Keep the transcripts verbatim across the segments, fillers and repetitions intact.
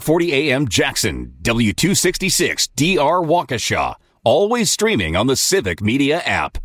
forty A M Jackson, W two sixty-six D R Waukesha. Always streaming on the Civic Media app.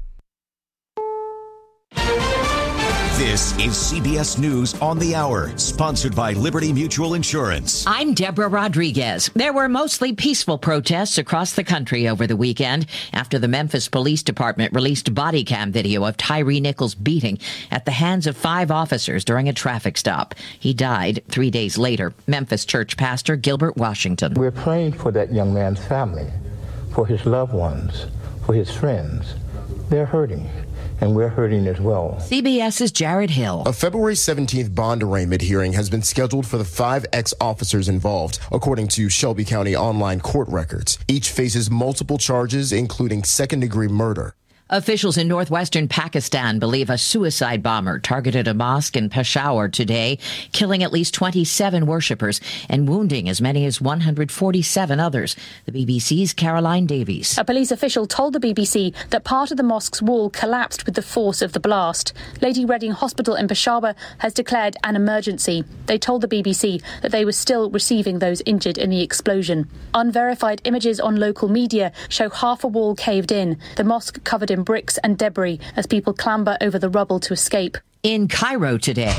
This is C B S News on the Hour, sponsored by Liberty Mutual Insurance. I'm Deborah Rodriguez. There were mostly peaceful protests across the country over the weekend after the Memphis Police Department released body cam video of Tyree Nichols' beating at the hands of five officers during a traffic stop. He died three days later. Memphis church pastor Gilbert Washington. We're praying for that young man's family, for his loved ones, for his friends. They're hurting. And we're hurting as well. CBS's Jared Hill. A February seventeenth bond arraignment hearing has been scheduled for the five ex-officers involved, according to Shelby County online court records. Each faces multiple charges, including second-degree murder. Officials in northwestern Pakistan believe a suicide bomber targeted a mosque in Peshawar today, killing at least twenty-seven worshippers and wounding as many as one hundred forty-seven others. The B B C's Caroline Davies. A police official told the B B C that part of the mosque's wall collapsed with the force of the blast. Lady Reading Hospital in Peshawar has declared an emergency. They told the B B C that they were still receiving those injured in the explosion. Unverified images on local media show half a wall caved in, the mosque covered in bricks and debris as people clamber over the rubble to escape. In Cairo today,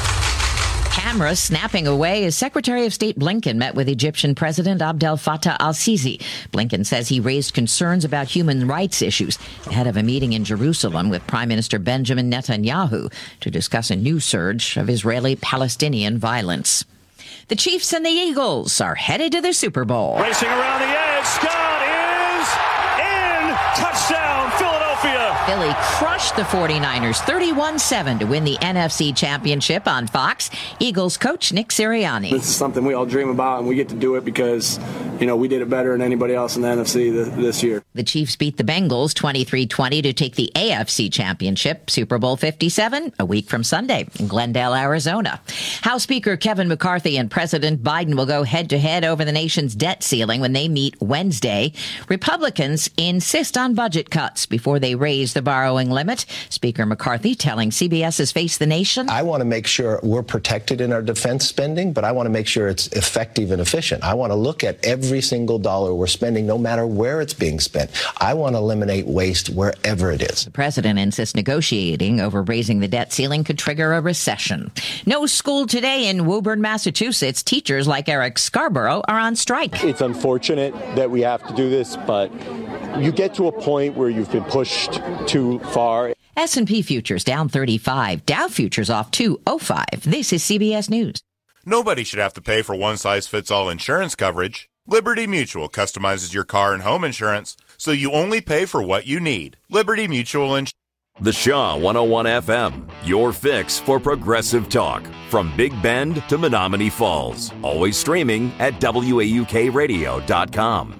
cameras snapping away as Secretary of State Blinken met with Egyptian President Abdel Fattah al-Sisi. Blinken says he raised concerns about human rights issues ahead of a meeting in Jerusalem with Prime Minister Benjamin Netanyahu to discuss a new surge of Israeli-Palestinian violence. The Chiefs and the Eagles are headed to the Super Bowl. Racing around the edge, Scott is in! Touchdown, Philadelphia! Philly crushed the forty-niners thirty-one seven to win the N F C Championship on Fox. Eagles coach Nick Sirianni. This is something we all dream about, and we get to do it because, you know, we did it better than anybody else in the N F C th- this year. The Chiefs beat the Bengals twenty-three twenty to take the A F C Championship. Super Bowl fifty-seven, a week from Sunday in Glendale, Arizona. House Speaker Kevin McCarthy and President Biden will go head-to-head over the nation's debt ceiling when they meet Wednesday. Republicans insist on budget cuts before they raise the borrowing limit. Speaker McCarthy telling CBS's Face the Nation. I want to make sure we're protected in our defense spending, but I want to make sure it's effective and efficient. I want to look at every single dollar we're spending, no matter where it's being spent. I want to eliminate waste wherever it is. The president insists negotiating over raising the debt ceiling could trigger a recession. No school today in Woburn, Massachusetts. Teachers like Eric Scarborough are on strike. It's unfortunate that we have to do this, but you get to a point where you've been pushed too far. S and P futures down thirty-five. Dow futures off two oh five. This is C B S News. Nobody should have to pay for one-size-fits-all insurance coverage. Liberty Mutual customizes your car and home insurance so you only pay for what you need. Liberty Mutual Insurance. The Shaw one oh one F M, your fix for progressive talk. From Big Bend to Menominee Falls. Always streaming at W A U K radio dot com.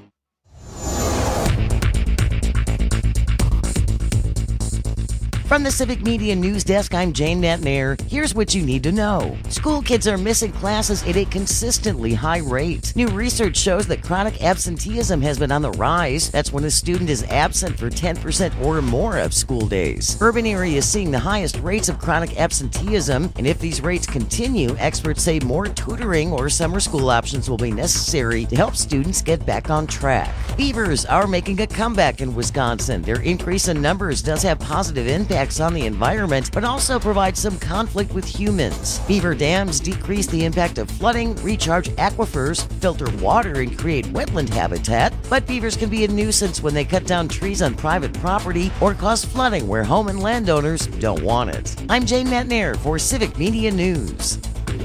From the Civic Media News Desk, I'm Jane Matnair. Here's what you need to know. School kids are missing classes at a consistently high rate. New research shows that chronic absenteeism has been on the rise. That's when a student is absent for ten percent or more of school days. Urban areas seeing the highest rates of chronic absenteeism, and if these rates continue, experts say more tutoring or summer school options will be necessary to help students get back on track. Beavers are making a comeback in Wisconsin. Their increase in numbers does have positive impacts on the environment, but also provides some conflict with humans. Beaver dams decrease the impact of flooding, recharge aquifers, filter water, and create wetland habitat. But beavers can be a nuisance when they cut down trees on private property or cause flooding where home and landowners don't want it. I'm Jane Matnair for Civic Media News.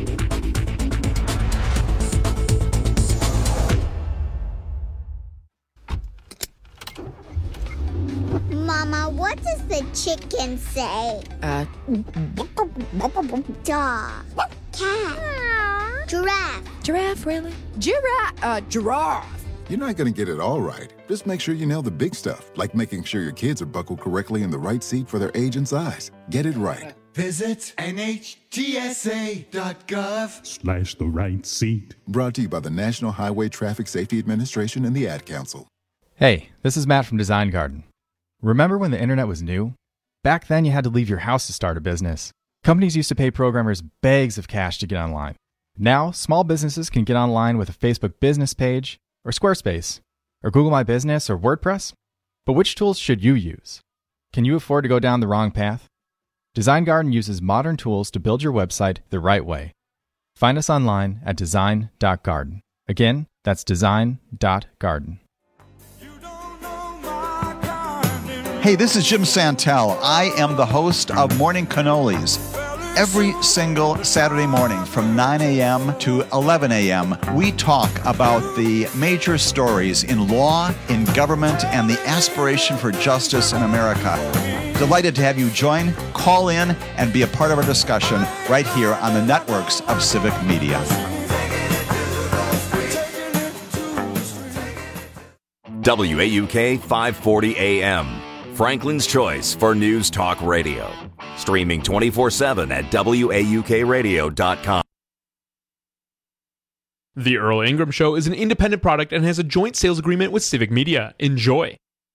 Mama, what does the chicken say? Uh. Dog. Cat. Giraffe. Giraffe, really? Giraffe. Uh, giraffe. You're not going to get it all right. Just make sure you nail the big stuff, like making sure your kids are buckled correctly in the right seat for their age and size. Get it right. Visit N H T S A dot gov slash the right seat. Brought to you by the National Highway Traffic Safety Administration and the Ad Council. Hey, this is Matt from Design Garden. Remember when the internet was new? Back then, you had to leave your house to start a business. Companies used to pay programmers bags of cash to get online. Now, small businesses can get online with a Facebook business page, or Squarespace, or Google My Business, or WordPress. But which tools should you use? Can you afford to go down the wrong path? Design Garden uses modern tools to build your website the right way. Find us online at design dot garden. Again, that's design dot garden. Hey, this is Jim Santel. I am the host of Morning Cannolis. Every single Saturday morning from nine a.m. to eleven a.m., we talk about the major stories in law, in government, and the aspiration for justice in America. Delighted to have you join, call in, and be a part of our discussion right here on the networks of Civic Media. W A U K five forty A M, Franklin's Choice for News Talk Radio. Streaming twenty-four seven at W A U K radio dot com. The Earl Ingram Show is an independent product and has a joint sales agreement with Civic Media. Enjoy.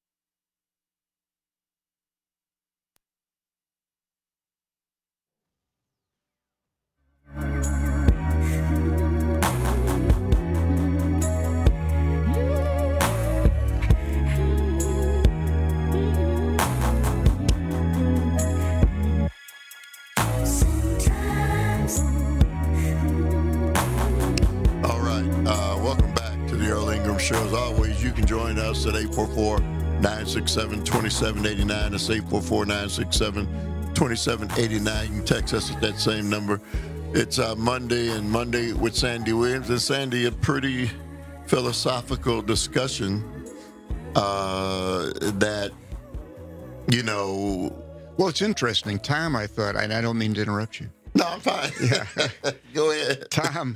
Show. As always, you can join us at eight four four, nine six seven, two seven eight nine. That's eight four four, nine six seven, two seven eight nine. You can text us at that same number. It's uh, Monday, and Monday with Sandy Williams. And Sandy, a pretty philosophical discussion uh, that, you know... Well, it's interesting. Tom, I thought, and I don't mean to interrupt you. No, I'm fine. Yeah. Go ahead. Tom,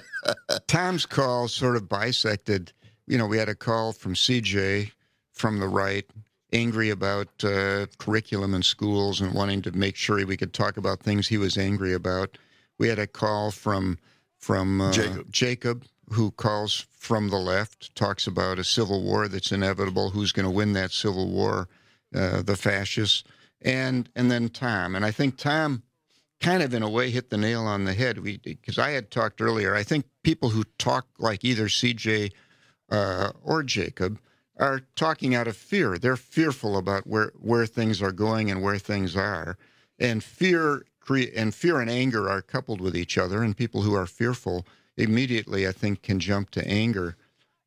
Tom's call sort of bisected. You know, we had a call from C J from the right, angry about uh, curriculum in schools and wanting to make sure we could talk about things he was angry about. We had a call from from uh, Jacob. Jacob, who calls from the left, talks about a civil war that's inevitable, who's going to win that civil war, uh, the fascists, and and then Tom. And I think Tom kind of in a way hit the nail on the head. We because I had talked earlier, I think people who talk like either C J Uh, or Jacob are talking out of fear. They're fearful about where, where things are going and where things are, and fear cre- and fear and anger are coupled with each other. And people who are fearful immediately, I think, can jump to anger.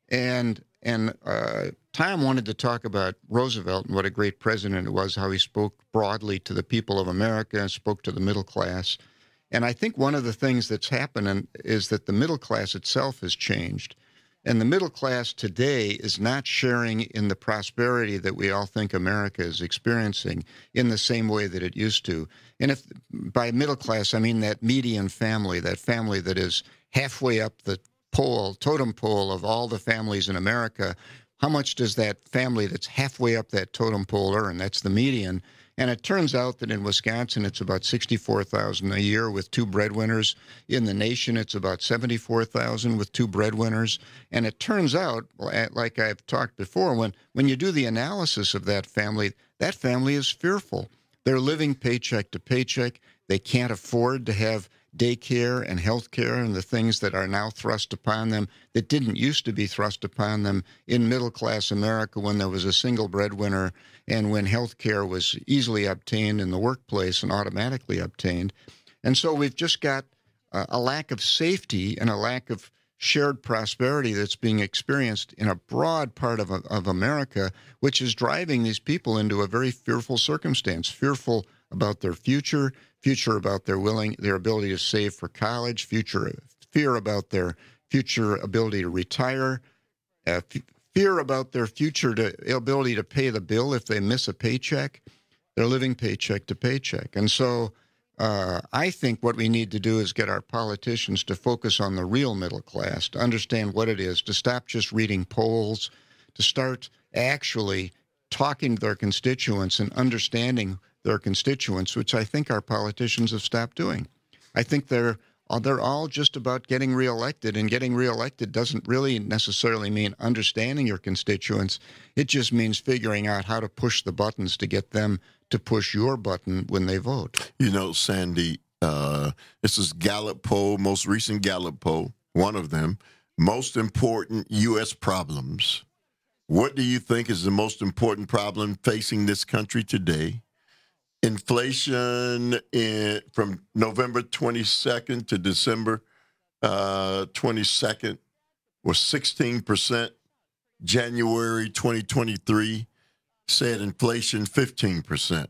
And and uh, Tom wanted to talk about Roosevelt and what a great president it was, how he spoke broadly to the people of America and spoke to the middle class. And I think one of the things that's happened is that the middle class itself has changed. And the middle class today is not sharing in the prosperity that we all think America is experiencing in the same way that it used to. And if by middle class, I mean that median family, that family that is halfway up the pole, totem pole of all the families in America, how much does that family that's halfway up that totem pole earn? That's the median. And it turns out that in Wisconsin, it's about sixty-four thousand dollars a year with two breadwinners. In the nation, it's about seventy-four thousand dollars with two breadwinners. And it turns out, like I've talked before, when, when you do the analysis of that family, that family is fearful. They're living paycheck to paycheck. They can't afford to have daycare and health care and the things that are now thrust upon them that didn't used to be thrust upon them in middle-class America when there was a single breadwinner and when health care was easily obtained in the workplace and automatically obtained. And so we've just got uh, a lack of safety and a lack of shared prosperity that's being experienced in a broad part of, of America, which is driving these people into a very fearful circumstance, fearful about their future, future about their willing, their ability to save for college, future fear about their future ability to retire, uh, f- fear about their future to, ability to pay the bill if they miss a paycheck. They're living paycheck to paycheck. And so uh, I think what we need to do is get our politicians to focus on the real middle class, to understand what it is, to stop just reading polls, to start actually talking to their constituents and understanding their constituents, which I think our politicians have stopped doing. I think they're they're all just about getting reelected, and getting reelected doesn't really necessarily mean understanding your constituents. It just means figuring out how to push the buttons to get them to push your button when they vote. You know, Sandy, Uh, this is Gallup poll, most recent Gallup poll, one of them. Most important U S problems. What do you think is the most important problem facing this country today? Inflation in, from November twenty-second to December uh, twenty-second was sixteen percent. January twenty twenty-three said inflation fifteen percent.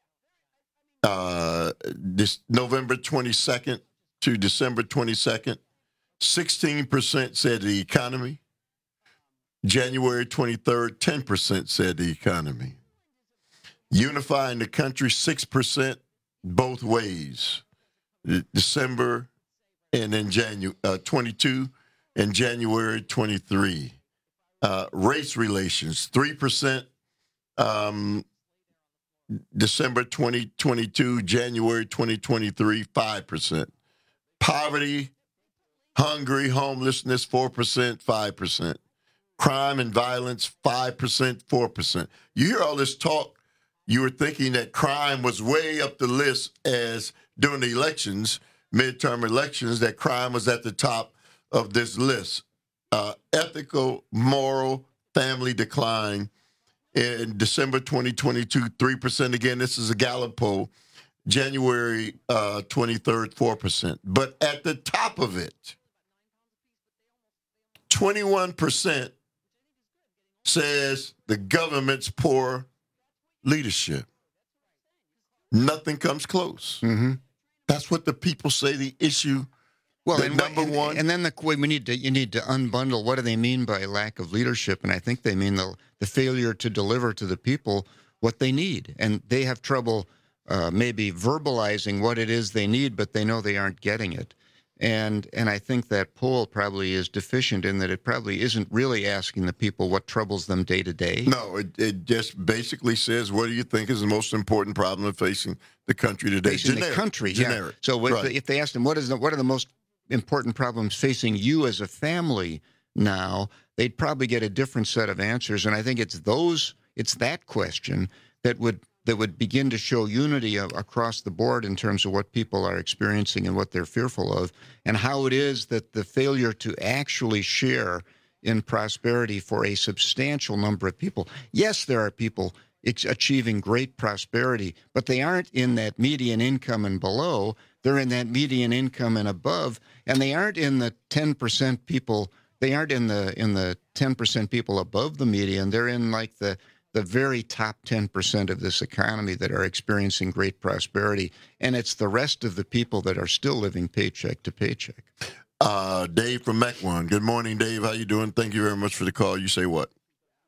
Uh, this November twenty-second to December twenty-second, sixteen percent said the economy. January twenty-third, ten percent said the economy. Unifying the country, six percent both ways. December and then January uh, twenty-two and January twenty-three. Uh, race relations, three percent um, December twenty twenty-two, January twenty twenty-three, five percent. Poverty, hungry, homelessness, four percent, five percent. Crime and violence, five percent, four percent. You hear all this talk, you were thinking that crime was way up the list as during the elections, midterm elections, that crime was at the top of this list. Uh, ethical, moral, family decline. In December twenty twenty-two, three percent. Again, this is a Gallup poll. January uh, twenty-third, four percent. But at the top of it, twenty-one percent says the government's poor leadership. Nothing comes close. Mm-hmm. That's what the people say the issue. Well, the and, number and, one, and then the we need to you need to unbundle. What do they mean by lack of leadership? And I think they mean the the failure to deliver to the people what they need, and they have trouble uh, maybe verbalizing what it is they need, but they know they aren't getting it. And and I think that poll probably is deficient in that it probably isn't really asking the people what troubles them day to day. No, it, it just basically says, what do you think is the most important problem facing the country today? Facing Generic. the country, Generic. yeah. So if, Right. if they asked them, what is the, what are the most important problems facing you as a family now, they'd probably get a different set of answers. And I think it's those, it's that question that would that would begin to show unity of, across the board in terms of what people are experiencing and what they're fearful of, and how it is that the failure to actually share in prosperity for a substantial number of people. Yes, there are people ex- achieving great prosperity, but they aren't in that median income and below. They're in that median income and above, and they aren't in the ten percent people. They aren't in the in the ten percent people above the median. They're in like the the very top ten percent of this economy that are experiencing great prosperity, and it's the rest of the people that are still living paycheck to paycheck. Uh, Dave from Mequon. Good morning, Dave. How you doing? Thank you very much for the call. You say what?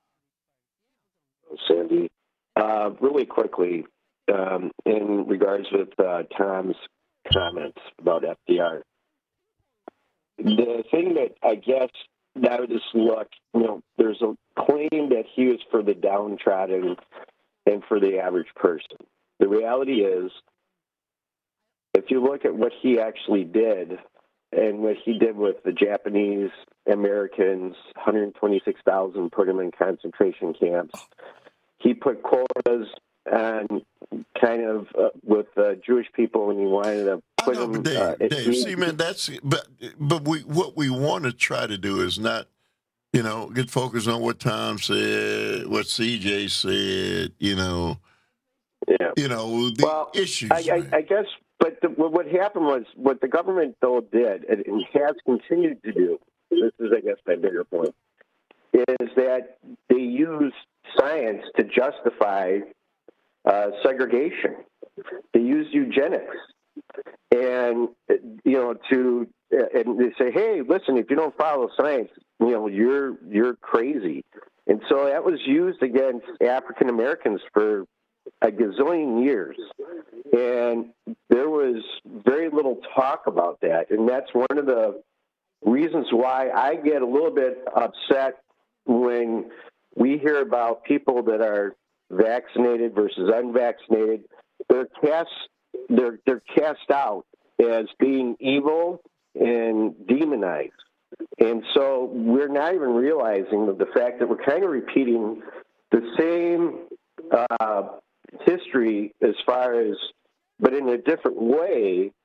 Sandy, uh, really quickly, um, in regards with uh, Tom's comments about F D R, the thing that I guess that would just look, you know, there's a claim that he was for the downtrodden and for the average person. The reality is, if you look at what he actually did and what he did with the Japanese Americans, one hundred twenty-six thousand, put them in concentration camps. He put quotas on kind of uh, with uh, Jewish people, and he wanted to put know, them. Dave, uh, Dave, see, man, that's but but we what we want to try to do is not, you know, get focused on what Tom said, what C J said, you know, yeah, you know, the well, issues. I, I, I guess, but the, what happened was what the government though did, and has continued to do. This is, I guess, my bigger point, is that they used science to justify uh, segregation. They used eugenics. And, you know, to, and they say, hey, listen, if you don't follow science, you know, you're, you're crazy. And so that was used against African Americans for a gazillion years. And there was very little talk about that. And that's one of the reasons why I get a little bit upset when we hear about people that are vaccinated versus unvaccinated. They're cast, they're, they're cast out as being evil and demonized. And so we're not even realizing the fact that we're kind of repeating the same uh, history as far as, but in a different way,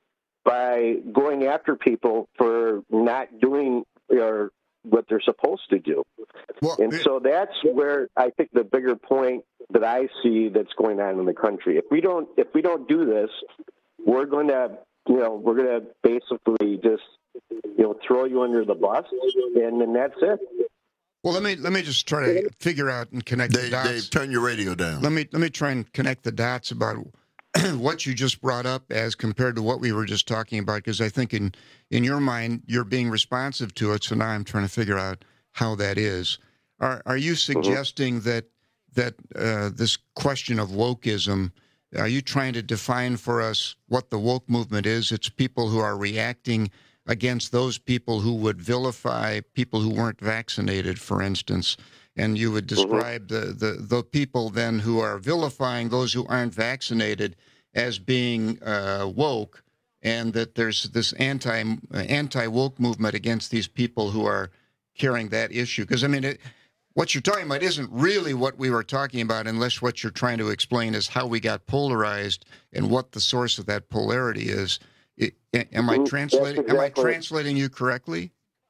by going after people for not doing or what they're supposed to do. Well, and so that's where I think the bigger point that I see that's going on in the country. If we don't, if we don't do this, we're going to, you know, we're going to basically just, you know, throw you under the bus, and then that's it. Well, let me let me just try to figure out and connect Dave, the dots. Dave, turn your radio down. Let me let me try and connect the dots about what you just brought up as compared to what we were just talking about, because I think in in your mind you're being responsive to it. So now I'm trying to figure out how that is. Are are you suggesting mm-hmm. that that uh, this question of wokeism? Are you trying to define for us what the woke movement is? It's people who are reacting against those people who would vilify people who weren't vaccinated, for instance. And you would describe mm-hmm. the, the, the people then who are vilifying those who aren't vaccinated as being uh, woke, and that there's this anti, anti-woke movement against these people who are carrying that issue. Because, I mean, it, what you're talking about isn't really what we were talking about, unless what you're trying to explain is how we got polarized and what the source of that polarity is. It, am I translating? Exactly. Am I translating you correctly?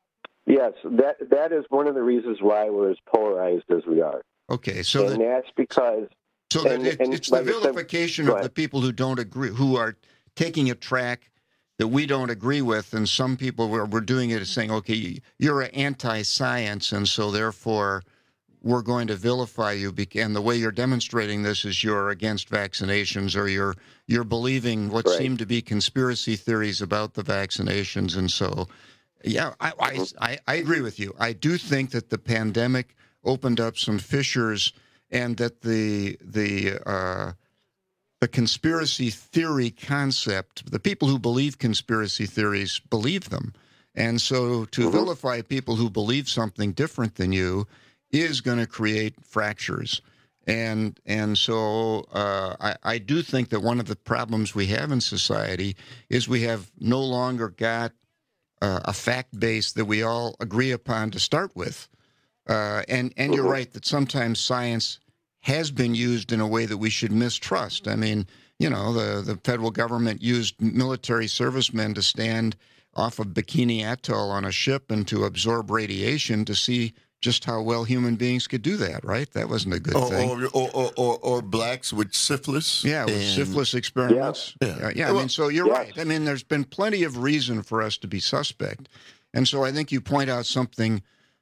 Yes, that that is one of the reasons why we're as polarized as we are. Okay, so and that, that's because so and, that it, and it's like the vilification said, of the people who don't agree, who are taking a track that we don't agree with, and some people were we're doing it as saying, okay, you're an anti-science, and so therefore we're going to vilify you, and the way you're demonstrating this is you're against vaccinations, or you're you're believing what right. seem to be conspiracy theories about the vaccinations. And so, yeah, I, I, I, I agree with you. I do think that the pandemic opened up some fissures, and that the the uh, the conspiracy theory concept, the people who believe conspiracy theories believe them. And so to mm-hmm. vilify people who believe something different than you is going to create fractures. And and so uh, I, I do think that one of the problems we have in society is we have no longer got uh, a fact base that we all agree upon to start with. Uh, and, and you're right that sometimes science has been used in a way that we should mistrust. I mean, you know, the, the federal government used military servicemen to stand off of Bikini Atoll on a ship and to absorb radiation to see just how well human beings could do that, right? That wasn't a good or, thing. Or, or, or, or, or blacks with syphilis. Yeah, with and, syphilis experiments. Yeah, yeah. yeah I well, mean, so you're yeah. right. I mean, there's been plenty of reason for us to be suspect. And so I think you point out something.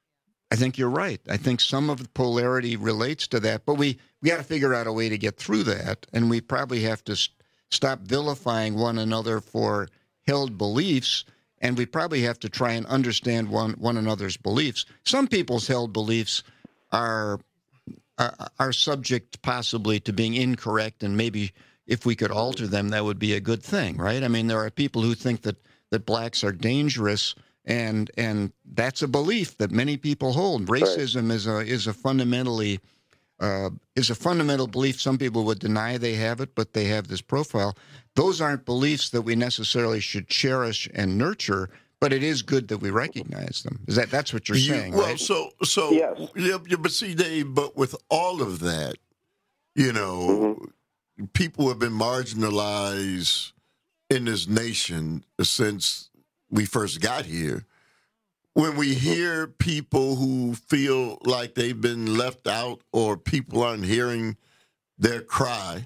I think you're right. I think some of the polarity relates to that, but we, we got to figure out a way to get through that, and we probably have to st- stop vilifying one another for held beliefs, and we probably have to try and understand one, one another's beliefs. Some people's held beliefs are, are are subject possibly to being incorrect, and maybe if we could alter them, that would be a good thing, right? I mean, there are people who think that, that blacks are dangerous, and and that's a belief that many people hold. Racism right. is a is a fundamentally uh, is a fundamental belief. Some people would deny they have it, but they have this profile. Those aren't beliefs that we necessarily should cherish and nurture, but it is good that we recognize them. Is that that's what you're you, saying, well, right? so so yes. yeah, but see, Dave, but with all of that, you know, mm-hmm. people have been marginalized in this nation since we first got here. When we hear people who feel like they've been left out or people aren't hearing their cry,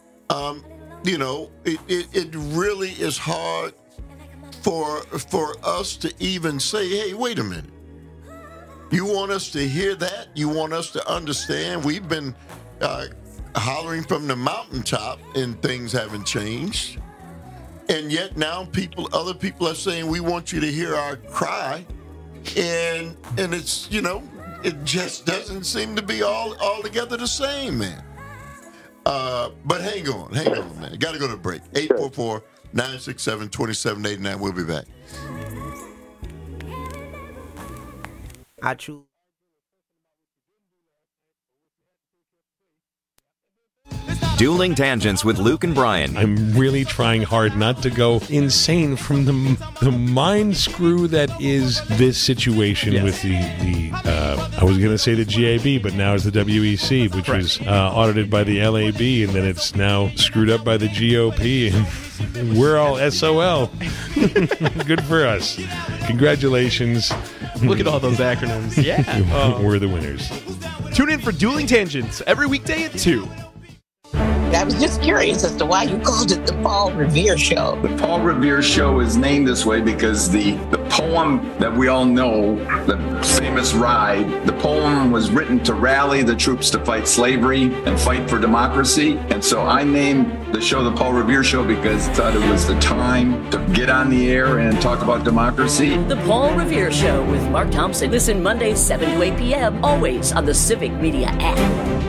um, you know, it, it, it really is hard for for us to even say, hey, wait a minute. You want us to hear that? You want us to understand? We've been uh, hollering from the mountaintop and things haven't changed. And yet now people, other people are saying, we want you to hear our cry. And and it's, you know, it just doesn't seem to be all altogether the same, man. Uh, but hang on, hang on, man. Got to go to break. eight four four, nine six seven, two seven eight nine. We'll be back. I choose. Dueling Tangents with Luke and Brian. I'm really trying hard not to go insane from the the mind screw that is this situation yes. with the, the uh, I was going to say the G A B, but now it's the W E C, which right. was uh, audited by the L A B, and then it's now screwed up by the G O P, and we're all S O L. Good for us. Congratulations. Look at all those acronyms. Yeah. Oh. We're the winners. Tune in for Dueling Tangents every weekday at two. I was just curious as to why you called it the Paul Revere Show. The Paul Revere Show is named this way because the, the poem that we all know, the famous Ride, the poem was written to rally the troops to fight slavery and fight for democracy. And so I named the show the Paul Revere Show because I thought it was the time to get on the air and talk about democracy. The Paul Revere Show with Mark Thompson. Listen Mondays, seven to eight p.m., always on the Civic Media app.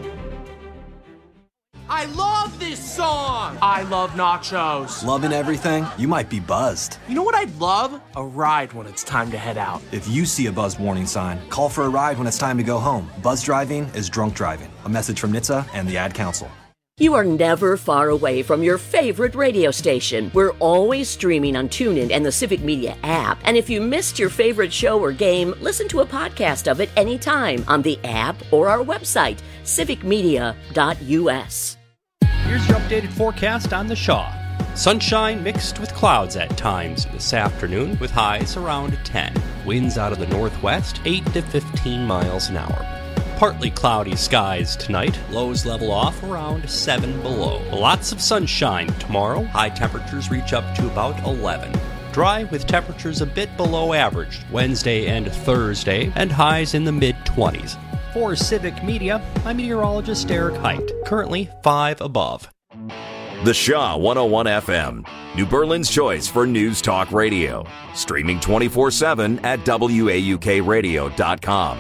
I love this song! I love nachos. Loving everything? You might be buzzed. You know what I'd love? A ride when it's time to head out. If you see a buzz warning sign, call for a ride when it's time to go home. Buzz driving is drunk driving. A message from N H T S A and the Ad Council. You are never far away from your favorite radio station. We're always streaming on TuneIn and the Civic Media app. And if you missed your favorite show or game, listen to a podcast of it anytime on the app or our website, civic media dot u s. Here's your updated forecast on the Shaw. Sunshine mixed with clouds at times this afternoon with highs around ten. Winds out of the northwest, eight to fifteen miles an hour. Partly cloudy skies tonight. Lows level off around seven below. Lots of sunshine tomorrow. High temperatures reach up to about eleven. Dry with temperatures a bit below average Wednesday and Thursday, and highs in the mid-twenties. For Civic Media, I'm meteorologist Eric Height, currently five above. The Shaw one oh one F M, New Berlin's choice for news talk radio. Streaming twenty-four seven at W A U K radio dot com.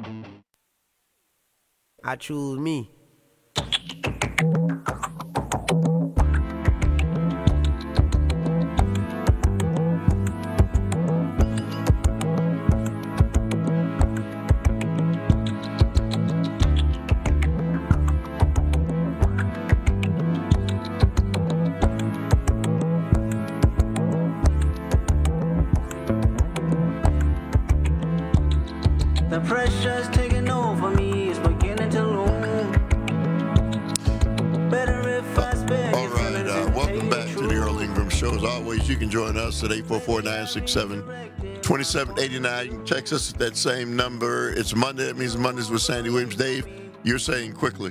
I choose me. The pressure's taking over me, it's beginning to loom. Better if I spend. All right, uh, welcome back to the Earl Ingram Show. As always, you can join us at eight four four, nine six seven, two seven eight nine. You can text us at that same number. It's Monday. That means Mondays with Sandy Williams. Dave, you're saying quickly.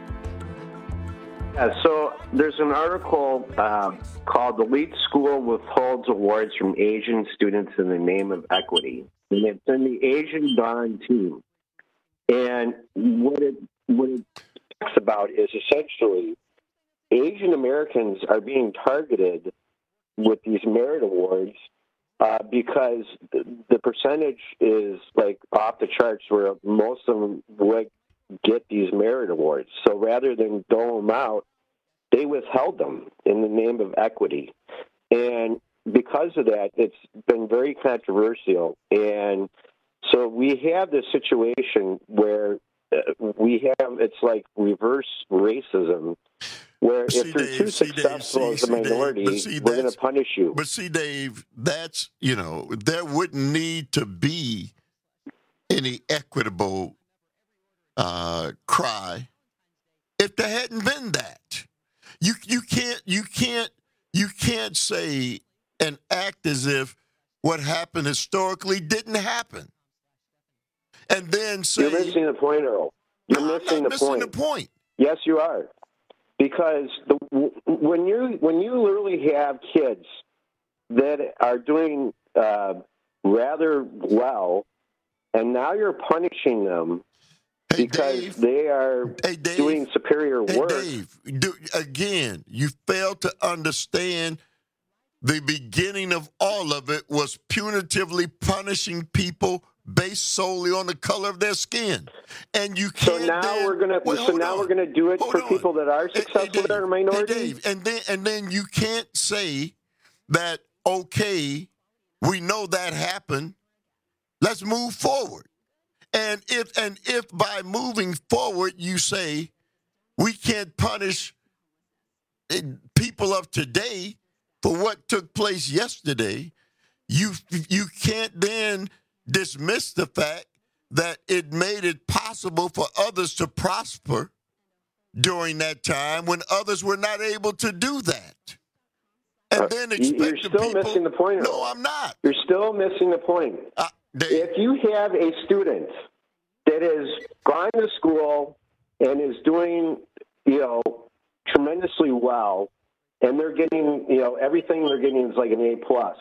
Yeah, so there's an article uh, called "The Elite School Withholds Awards from Asian Students in the Name of Equity." And it's in the Asian Dawn team. And what it what it talks about is essentially Asian Americans are being targeted with these merit awards uh, because the, the percentage is like off the charts where most of them would get these merit awards. So rather than dole them out, they withheld them in the name of equity. And because of that, it's been very controversial. And so we have this situation where uh, we have, it's like reverse racism, where see, if you're Dave, too see, successful Dave, as a see, minority, Dave, see, we're going to punish you. But see, Dave, that's, you know, there wouldn't need to be any equitable uh, cry if there hadn't been that. You you can't you can't you can't say and act as if what happened historically didn't happen, and then say you're missing the point, Earl. You're no, missing, I'm the, missing point. the point. Yes, you are, because the, when you when you literally have kids that are doing uh, rather well, and now you're punishing them. Hey, because Dave, they are hey, Dave, doing superior hey, work. Dave, do, again, you fail to understand the beginning of all of it was punitively punishing people based solely on the color of their skin, and you can't. So now then, we're gonna. well, so now on. we're gonna do it hold for on. people that are successful hey, hey, Dave, that are minorities. Hey, Dave, and then and then you can't say that. Okay, we know that happened. Let's move forward. And if and if by moving forward you say we can't punish people of today for what took place yesterday. You you can't then dismiss the fact that it made it possible for others to prosper during that time when others were not able to do that. And uh, then expect You're the still people, missing the point. No, I'm not. You're still missing the point. Uh, if you have a student that has gone to school and is doing, you know, tremendously well, and they're getting, you know, everything they're getting is like an A plus,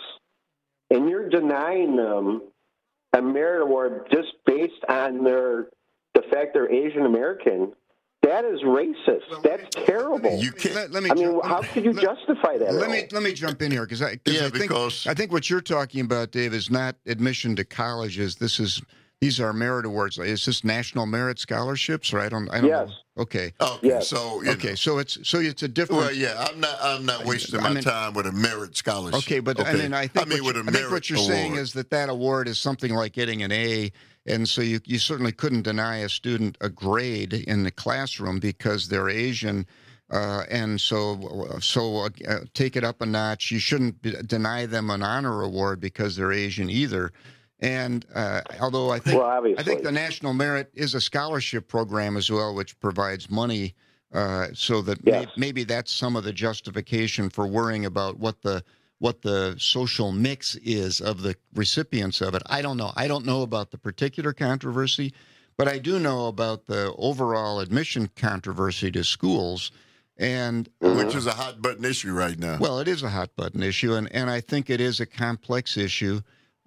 and you're denying them a merit award just based on their the fact they're Asian American, that is racist. Well, That's me, terrible. You can't. Let, let me I mean, jump, how could you let, justify that? Let me let me jump in here because I, cause yeah, I think because I think what you're talking about, Dave, is not admission to colleges. This is these are merit awards. Is this national merit scholarships, or I don't I don't yes. know. Okay. Okay. Yes. So okay. Know. So it's so it's a different. Well, yeah. I'm not. I'm not wasting I my mean, time with a merit scholarship. Okay, but okay. I mean, I think I mean, what, with you, a I think what you're award. saying is that that award is something like getting an A, and so you you certainly couldn't deny a student a grade in the classroom because they're Asian. Uh, and so, so uh, take it up a notch. You shouldn't be, deny them an honor award because they're Asian either. And uh, although I think well, I think the National Merit is a scholarship program as well, which provides money, uh, so that yes. may, maybe that's some of the justification for worrying about what the what the social mix is of the recipients of it. I don't know. I don't know about the particular controversy, but I do know about the overall admission controversy to schools. And uh, which is a hot button issue right now. Well, it is a hot button issue, and, and I think it is a complex issue.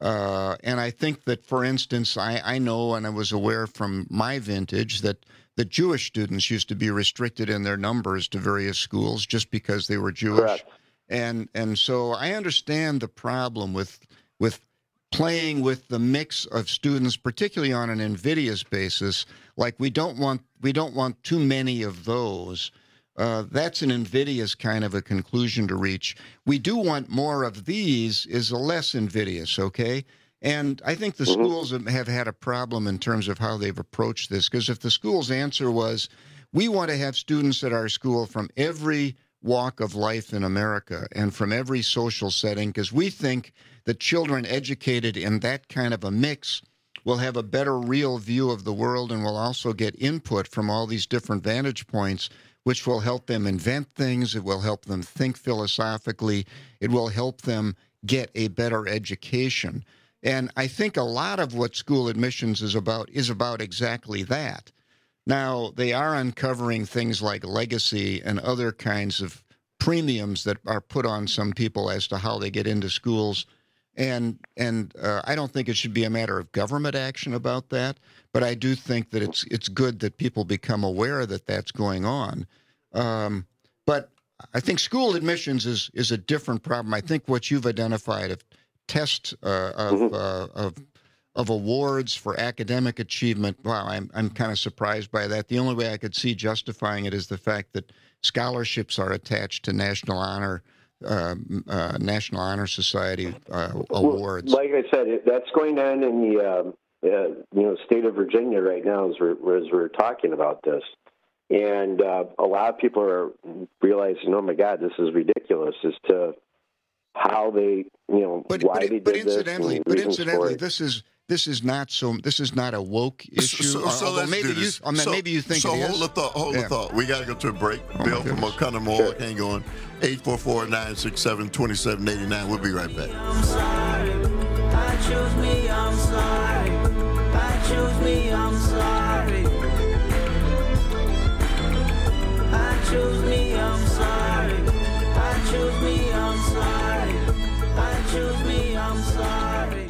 Uh, and I think that, for instance, I, I know and I was aware from my vintage that the Jewish students used to be restricted in their numbers to various schools just because they were Jewish. Correct. And and so I understand the problem with with playing with the mix of students, particularly on an invidious basis. Like we don't want we don't want too many of those. Uh, that's an invidious kind of a conclusion to reach. We do want more of these is a less invidious, okay? And I think the mm-hmm. schools have had a problem in terms of how they've approached this, because if the school's answer was, we want to have students at our school from every walk of life in America and from every social setting, because we think that children educated in that kind of a mix will have a better real view of the world and will also get input from all these different vantage points, which will help them invent things. It will help them think philosophically. It will help them get a better education. And I think a lot of what school admissions is about is about exactly that. Now, they are uncovering things like legacy and other kinds of premiums that are put on some people as to how they get into schools. And and uh, I don't think it should be a matter of government action about that, but I do think that it's it's good that people become aware that that's going on. Um, but I think school admissions is is a different problem. I think what you've identified of tests uh, of, mm-hmm. uh, of of awards for academic achievement, wow, I'm I'm kind of surprised by that. The only way I could see justifying it is the fact that scholarships are attached to national honor. Uh, uh, National Honor Society uh, awards. Well, like I said, it, that's going on in the uh, uh, you know state of Virginia right now as we're as we're talking about this, and uh, a lot of people are realizing, oh my God, this is ridiculous as to how they you know but, why but, they but did incidentally, this. But incidentally, this is. This is not so. This is not a woke issue. So, so, so let's maybe do this. You, I mean, so, maybe you think so it is. hold the thought. Hold yeah. the thought. We got to go to a break. Oh Bill from Oconomowoc, hang on. eight four four, nine six seven, two seven eight nine. We'll be right back. I'm sorry. I choose me. I'm sorry. I choose me. I'm sorry. I choose me. I'm sorry. I choose me. I'm sorry. I choose me. I'm sorry.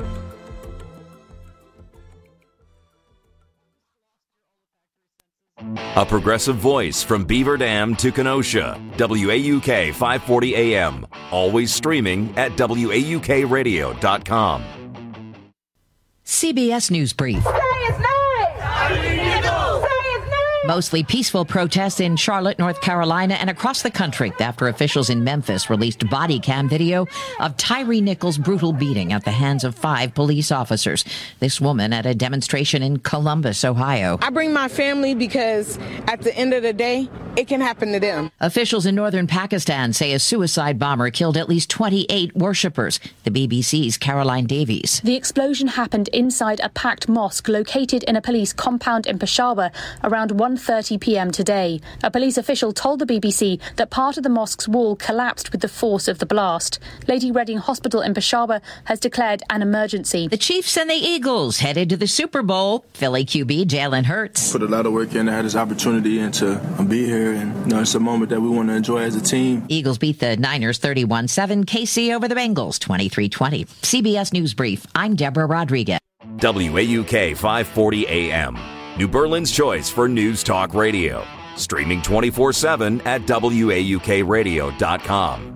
A progressive voice from Beaver Dam to Kenosha. W A U K five forty A M. Always streaming at W A U K radio dot com. C B S News Brief. Say his name! Mostly peaceful protests in Charlotte, North Carolina, and across the country after officials in Memphis released body cam video of Tyree Nichols' brutal beating at the hands of five police officers. This woman at a demonstration in Columbus, Ohio. I bring my family because at the end of the day, it can happen to them. Officials in northern Pakistan say a suicide bomber killed at least twenty-eight worshippers. The B B C's Caroline Davies. The explosion happened inside a packed mosque located in a police compound in Peshawar around one thirty p.m. today. A police official told the B B C that part of the mosque's wall collapsed with the force of the blast. Lady Reading Hospital in Peshawar has declared an emergency. The Chiefs and the Eagles headed to the Super Bowl. Philly Q B Jalen Hurts. Put a lot of work in. I had this opportunity and to be here, and you know, it's a moment that we want to enjoy as a team. Eagles beat the Niners thirty-one seven. K C over the Bengals twenty-three twenty. C B S News Brief. I'm Deborah Rodriguez. W A U K five forty A M. New Berlin's choice for news talk radio. Streaming twenty-four seven at W A U K radio dot com.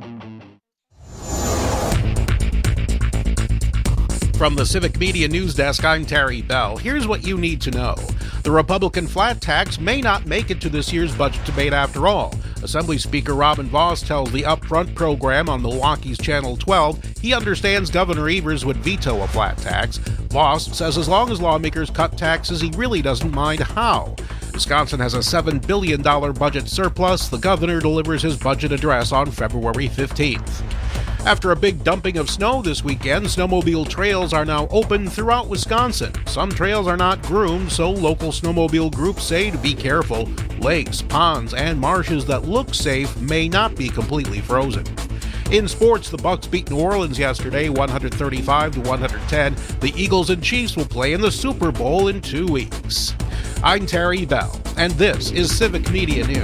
From the Civic Media News Desk, I'm Terry Bell. Here's what you need to know. The Republican flat tax may not make it to this year's budget debate after all. Assembly Speaker Robin Vos tells the Upfront program on Milwaukee's Channel twelve he understands Governor Evers would veto a flat tax. Vos says as long as lawmakers cut taxes, he really doesn't mind how. Wisconsin has a seven billion dollars budget surplus. The governor delivers his budget address on February fifteenth. After a big dumping of snow this weekend, snowmobile trails are now open throughout Wisconsin. Some trails are not groomed, so local snowmobile groups say to be careful. Lakes, ponds, and marshes that look safe may not be completely frozen. In sports, the Bucks beat New Orleans yesterday, one thirty-five to one ten. The Eagles and Chiefs will play in the Super Bowl in two weeks. I'm Terry Bell, and this is Civic Media News.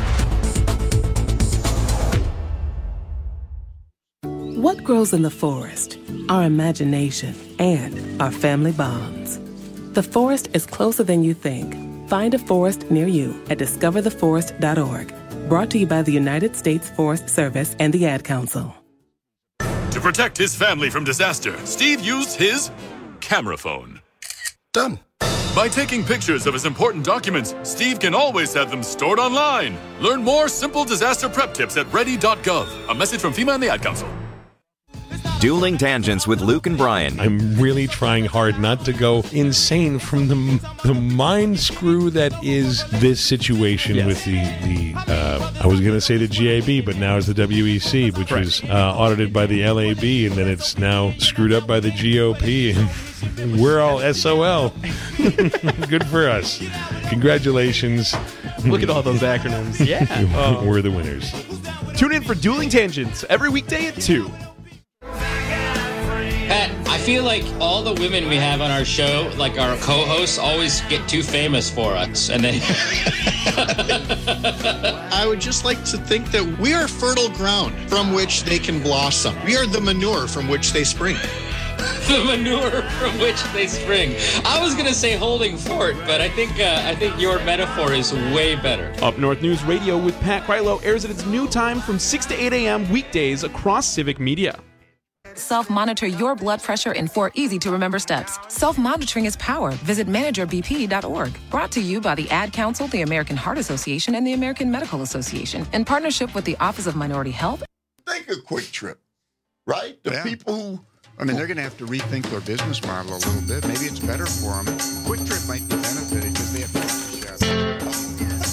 What grows in the forest? Our imagination and our family bonds. The forest is closer than you think. Find a forest near you at discover the forest dot org. Brought to you by the United States Forest Service and the Ad Council. To protect his family from disaster, Steve used his camera phone. Done. By taking pictures of his important documents, Steve can always have them stored online. Learn more simple disaster prep tips at ready dot gov. A message from FEMA and the Ad Council. Dueling Tangents with Luke and Brian. I'm really trying hard not to go insane from the the mind screw that is this situation yes. with the, the uh, I was going to say the G A B, but now it's the W E C, which right. was uh, audited by the L A B, and then it's now screwed up by the G O P, and we're all S O L. Good for us. Congratulations. Look at all those acronyms. Yeah. um, we're the winners. Tune in for Dueling Tangents every weekday at two. Pat, I feel like all the women we have on our show, like our co-hosts, always get too famous for us. And then I would just like to think that we are fertile ground from which they can blossom. We are the manure from which they spring. The manure from which they spring. I was going to say holding fort, but I think uh, I think your metaphor is way better. Up North News Radio with Pat Krylo airs at its new time from six to eight a.m. weekdays across Civic Media. Self-monitor your blood pressure in four easy-to-remember steps. Self-monitoring is power. Visit manager b p dot org. Brought to you by the Ad Council, the American Heart Association, and the American Medical Association in partnership with the Office of Minority Health. Think a Quick Trip, right? The yeah. people who... I mean, they're going to have to rethink their business model a little bit. Maybe it's better for them. Quick Trip might be benefited because they have pizza shops.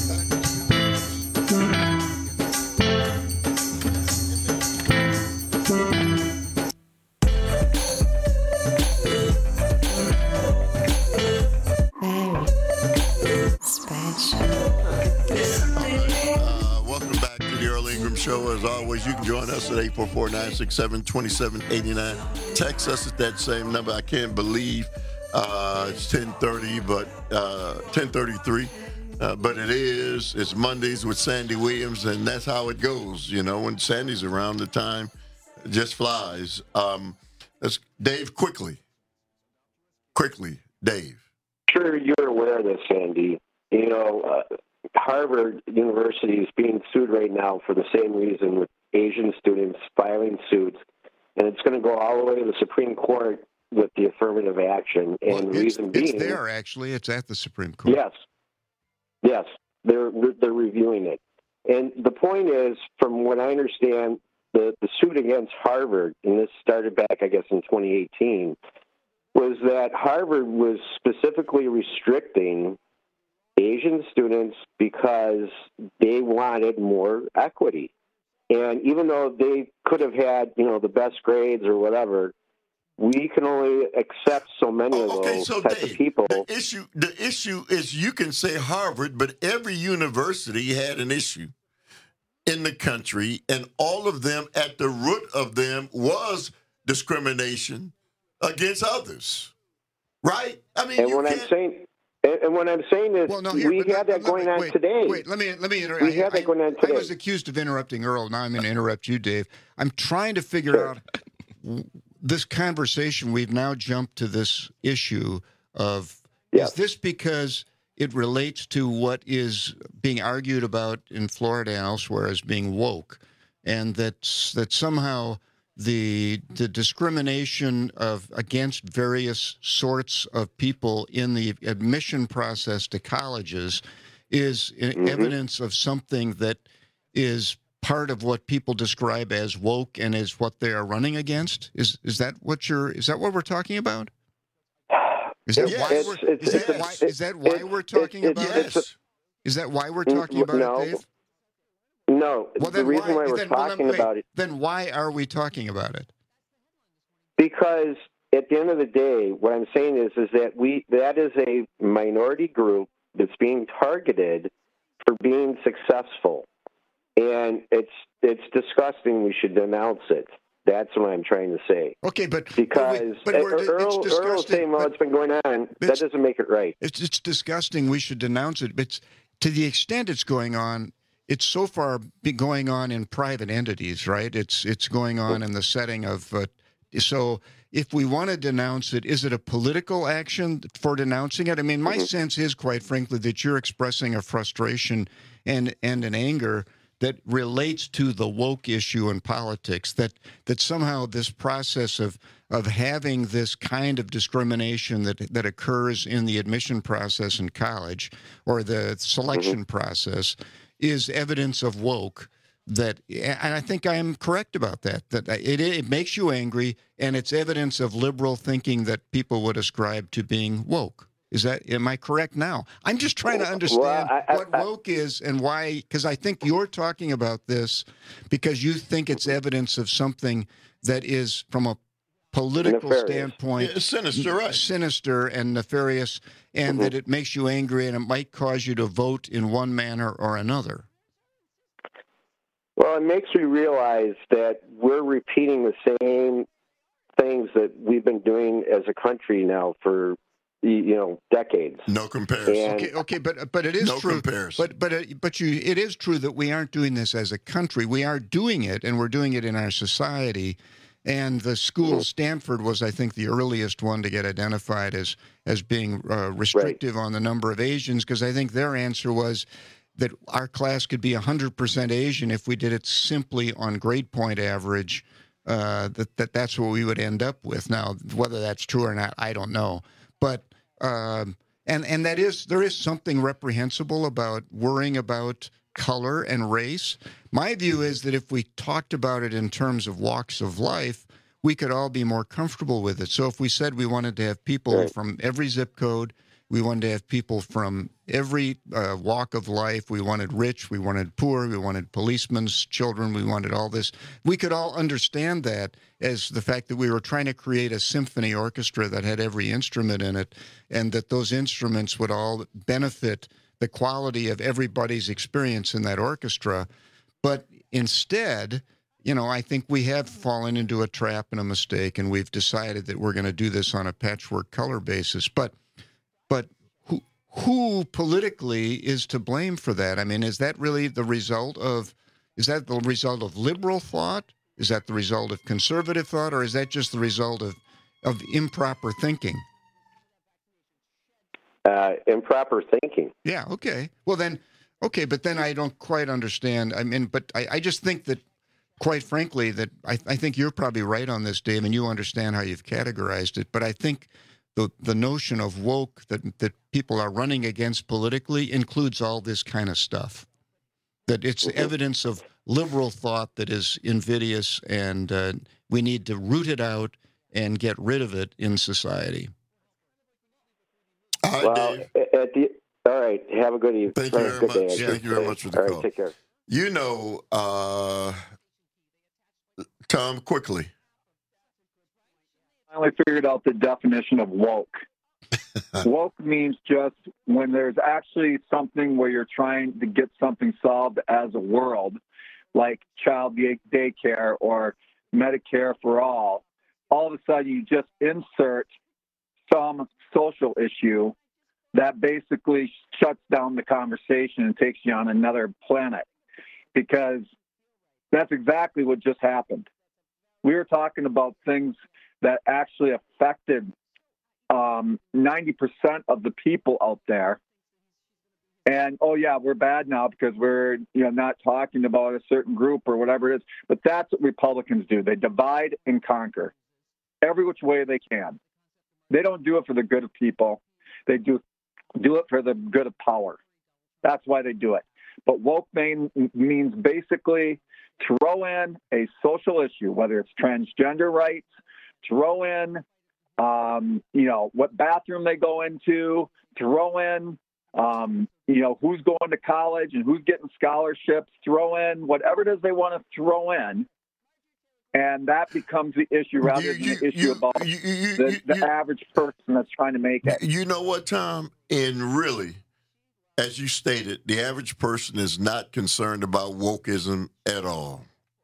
Show. As always, you can join us at eight four four, nine six seven, two seven eight nine. Text us at that same number. I can't believe uh, it's ten thirty, but uh, ten thirty-three. Uh, but it is. It's Mondays with Sandy Williams, and that's how it goes. You know, when Sandy's around, the time just flies. Um, let's, Dave, quickly. Quickly, Dave. Sure, you're aware of this, Sandy. You know, uh, Harvard University is being sued right now for the same reason, with Asian students filing suits, and it's going to go all the way to the Supreme Court with the affirmative action. And well, the reason it's being, there actually. It's at the Supreme Court. Yes, Yes, they're they're reviewing it. And the point is, from what I understand, the, the suit against Harvard, and this started back, I guess, in twenty eighteen, was that Harvard was specifically restricting Asian students because they wanted more equity. And even though they could have had, you know, the best grades or whatever, we can only accept so many of Okay, those so types Dave, of people. the issue, the issue is you can say Harvard, but every university had an issue in the country, and all of them, at the root of them, was discrimination against others, right? I mean, and you what can't... I'm saying, and, and what I'm saying is, Well, no, here, we but had let- that going let- on wait, today. Wait, let me let me interrupt. We had that going on today. I was accused of interrupting Earl. Now I'm going to interrupt you, Dave. I'm trying to figure Sure. out w- this conversation. We've now jumped to this issue of Yeah. is this because it relates to what is being argued about in Florida and elsewhere as being woke, and that that somehow the the discrimination of against various sorts of people in the admission process to colleges is Mm-hmm. evidence of something that is part of what people describe as woke and is what they are running against? Is is that what you're is that what we're talking about? Is that Yes. why It's- we're, it's- is that it's- why, is that why it's- we're talking it's- about it's- it? it's Is that why we're Mm, talking about no. it, Dave? No, Well, the then reason why, we're then, well, talking then, wait, about it, then why are we talking about it? because at the end of the day, what I'm saying is, is that we that is a minority group that's being targeted for being successful, and it's it's disgusting. We should denounce it. That's what I'm trying to say. Okay, but because but we're- it's Earl, Earl is disgusting, saying, well, but it's been going on. That it's- doesn't make it right. It's it's disgusting. We should denounce it. But it's, to the extent it's going on, it's so far be going on in private entities, right? It's it's going on in the setting of. Uh, so if we want to denounce it, is it a political action for denouncing it? I mean, my sense is, quite frankly, that you're expressing a frustration and and an anger that relates to the woke issue in politics, that that somehow this process of of having this kind of discrimination that that occurs in the admission process in college or the selection process is evidence of woke. That, and I think I'm correct about that, that it, it makes you angry, and it's evidence of liberal thinking that people would ascribe to being woke. Is that, am I correct now? I'm just trying to understand Well, I- I- what woke is and why, because I think you're talking about this because you think it's evidence of something that is, from a political Nefarious. standpoint, Yeah, sinister, right. sinister and nefarious, and that it makes you angry and it might cause you to vote in one manner or another. Well, it makes me realize that we're repeating the same things that we've been doing as a country now for, you know, decades. No comparison. And- Okay, okay, but but it is No true. comparison. But but it, but you, it is true that we aren't doing this as a country. We are doing it, and we're doing it in our society. And the school, Stanford, was, I think, the earliest one to get identified as as being uh, restrictive on the number of Asians, because I think their answer was that our class could be one hundred percent Asian if we did it simply on grade point average. Uh, that that that's what we would end up with. Now, whether that's true or not, I don't know. But um, and and that is there is something reprehensible about worrying about color and race. My view is that if we talked about it in terms of walks of life, we could all be more comfortable with it. So if we said we wanted to have people from every zip code, we wanted to have people from every uh, walk of life. We wanted rich, we wanted poor, we wanted policemen's children, we wanted all this. We could all understand that as the fact that we were trying to create a symphony orchestra that had every instrument in it, and that those instruments would all benefit the quality of everybody's experience in that orchestra. But instead, you know, I think we have fallen into a trap and a mistake, and we've decided that we're going to do this on a patchwork color basis. But But who, who politically is to blame for that? I mean, is that really the result of, is that the result of liberal thought? Is that the result of conservative thought? Or is that just the result of, of improper thinking? Uh, improper thinking. Yeah, okay. Well, then, okay, but then I don't quite understand. I mean, but I, I just think that, quite frankly, that I, I think you're probably right on this, Dave, and you understand how you've categorized it. But I think the the notion of woke that that people are running against politically includes all this kind of stuff. That it's evidence of liberal thought that is invidious, and uh, we need to root it out and get rid of it in society. All right, well, Dave. At the, all right. Have a good evening. Thank you Right, very good much. day. Yeah, Thank you very much for the all call. Right, take care. You know, uh, Tom, quickly. Finally figured out the definition of woke. Woke means just when there's actually something where you're trying to get something solved as a world, like child day- daycare or Medicare for all, all of a sudden you just insert some social issue that basically shuts down the conversation and takes you on another planet, because that's exactly what just happened. We were talking about things that actually affected um, ninety percent of the people out there. And, oh, yeah, we're bad now because we're you know not talking about a certain group or whatever it is. But that's what Republicans do. They divide and conquer every which way they can. They don't do it for the good of people. They do do it for the good of power. That's why they do it. But woke main, means basically throw in a social issue, whether it's transgender rights, throw in, um, you know, what bathroom they go into, throw in, um, you know, who's going to college and who's getting scholarships, throw in whatever it is they want to throw in. And that becomes the issue rather You- than you- the issue you- about you- you- the, you- the you- average person that's trying to make it. You know what, Tom? And really, as you stated, the average person is not concerned about wokeism at all.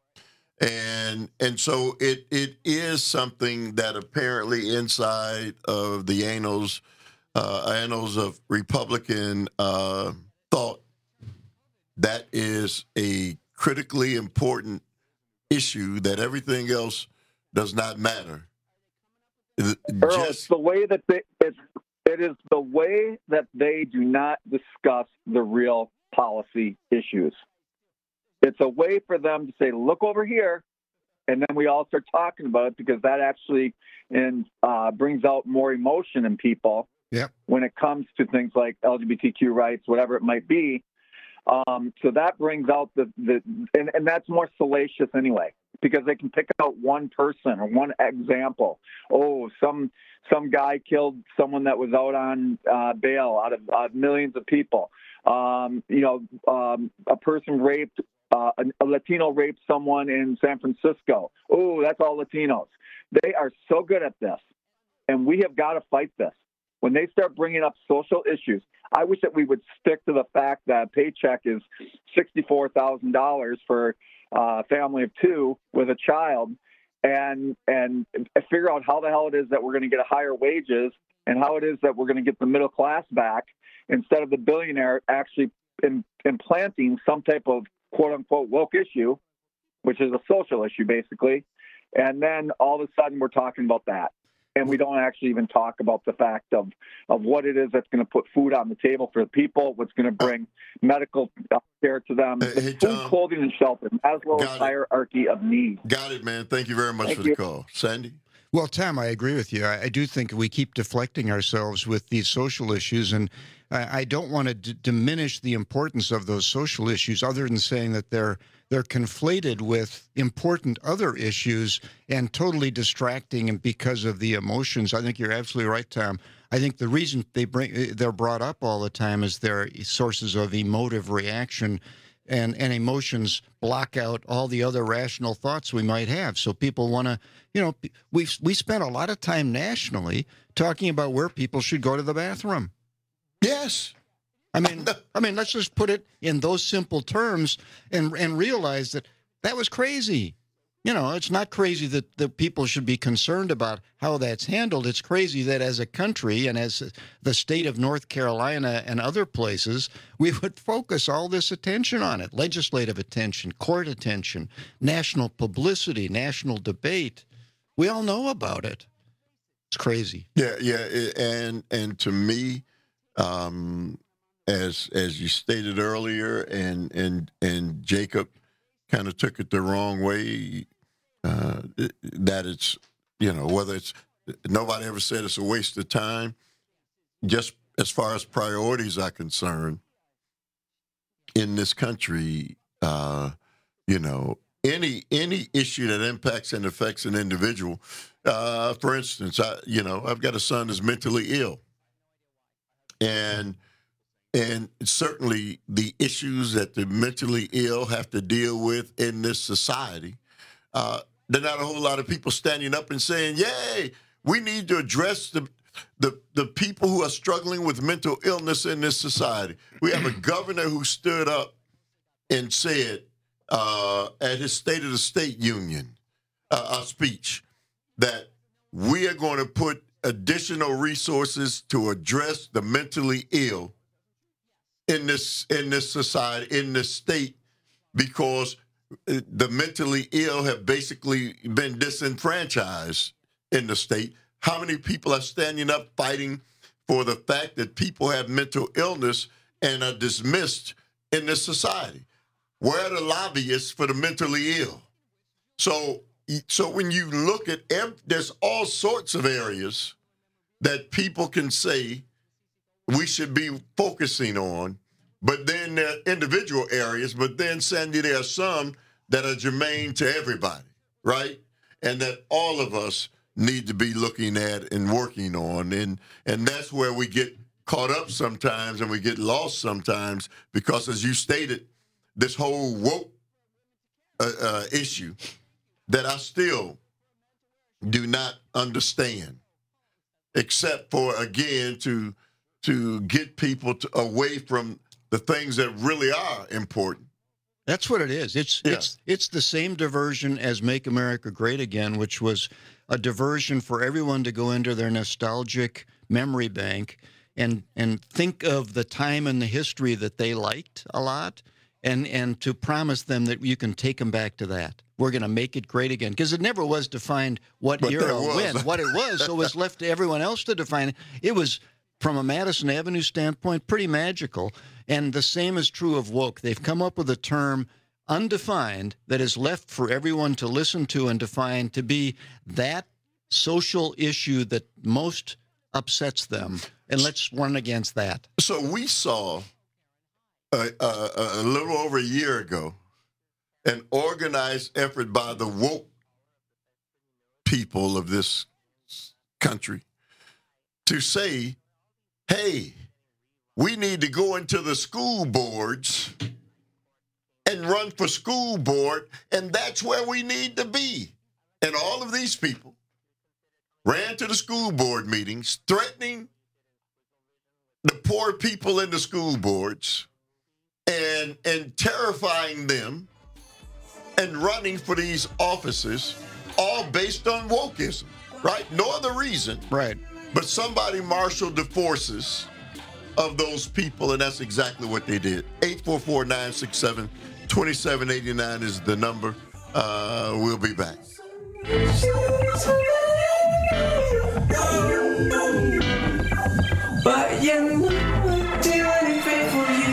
And and so it it is something that apparently inside of the annals uh, annals of Republican uh, thought, that is a critically important issue, that everything else does not matter. It- Earl, just- it's the way that they it's it is the way that they do not discuss the real policy issues. It's a way for them to say, look over here, and then we all start talking about it, because that actually and uh, brings out more emotion in people Yep. when it comes to things like L G B T Q rights, whatever it might be. Um, so that brings out the, the and, and that's more salacious anyway, because they can pick out one person or one example. Oh, some some guy killed someone that was out on uh, bail out of uh, millions of people. Um, you know, um, a person raped, uh, a, a Latino raped someone in San Francisco. Oh, that's all Latinos. They are so good at this, and we have got to fight this. When they start bringing up social issues, I wish that we would stick to the fact that a paycheck is sixty-four thousand dollars for a family of two with a child, and and figure out how the hell it is that we're going to get higher wages, and how it is that we're going to get the middle class back, instead of the billionaire actually in, implanting some type of quote-unquote woke issue, which is a social issue basically, and then all of a sudden we're talking about that. And we don't actually even talk about the fact of, of what it is that's going to put food on the table for the people, what's going to bring medical care to them, Hey, hey, food, Tom. clothing, and shelter, as well as Got it. hierarchy of needs. Got it, man. Thank you very much Thank for the you. call. Sandy? Well, Tom, I agree with you. I, I do think we keep deflecting ourselves with these social issues, and I, I don't want to d- diminish the importance of those social issues, other than saying that they're they're conflated with important other issues and totally distracting, and because of the emotions. I think you're absolutely right, Tom. I think the reason they bring they're brought up all the time is they're sources of emotive reaction. And, and emotions block out all the other rational thoughts we might have. So people want to, you know, we we spent a lot of time nationally talking about where people should go to the bathroom. Yes. I mean, I mean, let's just put it in those simple terms and and realize that that was crazy. You know, it's not crazy that the people should be concerned about how that's handled. It's crazy that as a country and as the state of North Carolina and other places, we would focus all this attention on it, legislative attention, court attention, national publicity, national debate. We all know about it. It's crazy. Yeah, yeah, it- and and to me, um, as as you stated earlier, and and and Jacob kind of took it the wrong way. Uh, that it's, you know, whether it's Nobody ever said it's a waste of time. Just as far as priorities are concerned, in this country, uh, you know, any any issue that impacts and affects an individual. Uh, for instance, I, you know, I've got a son that's mentally ill, and and certainly the issues that the mentally ill have to deal with in this society. Uh, there's not a whole lot of people standing up and saying, "Yay, we need to address the." The the people who are struggling with mental illness in this society." We have a governor who stood up and said uh, at his State of the State Union uh, speech that we are going to put additional resources to address the mentally ill in this in this society, in this state, because the mentally ill have basically been disenfranchised in the state. How many people are standing up fighting for the fact that people have mental illness and are dismissed in this society? Where are the lobbyists for the mentally ill? So, so when you look at, every, there's all sorts of areas that people can say we should be focusing on, but then there are individual areas, but then, Sandy, there are some that are germane to everybody, right? And that all of us need to be looking at and working on. And and that's where we get caught up sometimes and we get lost sometimes because, as you stated, this whole woke uh, uh, issue that I still do not understand, except for, again, to to get people to, away from the things that really are important. That's what it is. It's yeah. it's it's the same diversion as Make America Great Again, which was a diversion for everyone to go into their nostalgic memory bank and and think of the time in the history that they liked a lot, and and to promise them that you can take them back to that. We're going to make it great again, because it never was defined what but era when, what it was. So it was left to everyone else to define it. It was, from a Madison Avenue standpoint, pretty magical. And the same is true of woke. They've come up with a term undefined that is left for everyone to listen to and define to be that social issue that most upsets them. And let's run against that. So we saw a, a, a little over a year ago an organized effort by the woke people of this country to say, hey, we need to go into the school boards and run for school board, and that's where we need to be. And all of these people ran to the school board meetings, threatening the poor people in the school boards and, and terrifying them and running for these offices, all based on wokeism, right? No other reason. Right. But somebody marshaled the forces of those people, and that's exactly what they did. eight four four, nine six seven, two seven eight nine is the number. Uh, we'll be back. But you never do anything for you.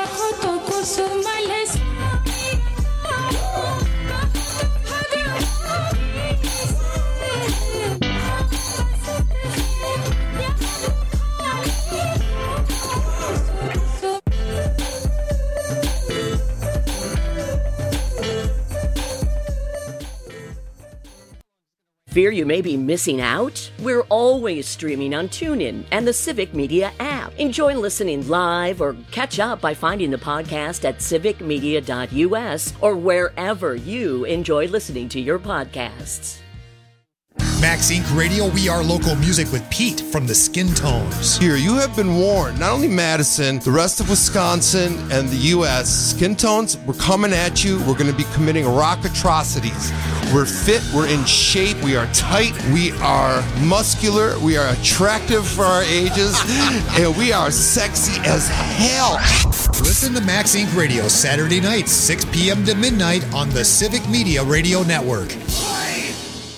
Fear you may be missing out? We're always streaming on TuneIn and the Civic Media app. Enjoy listening live or catch up by finding the podcast at civic media dot u s or wherever you enjoy listening to your podcasts. Max Incorporated. Radio, we are local music with Pete from the Skin Tones. Here, you have been warned. Not only Madison, the rest of Wisconsin and the U S Skin Tones, we're coming at you. We're going to be committing rock atrocities. We're fit. We're in shape. We are tight. We are muscular. We are attractive for our ages. And we are sexy as hell. Listen to Max Incorporated. Radio Saturday nights, six p.m. to midnight on the Civic Media Radio Network.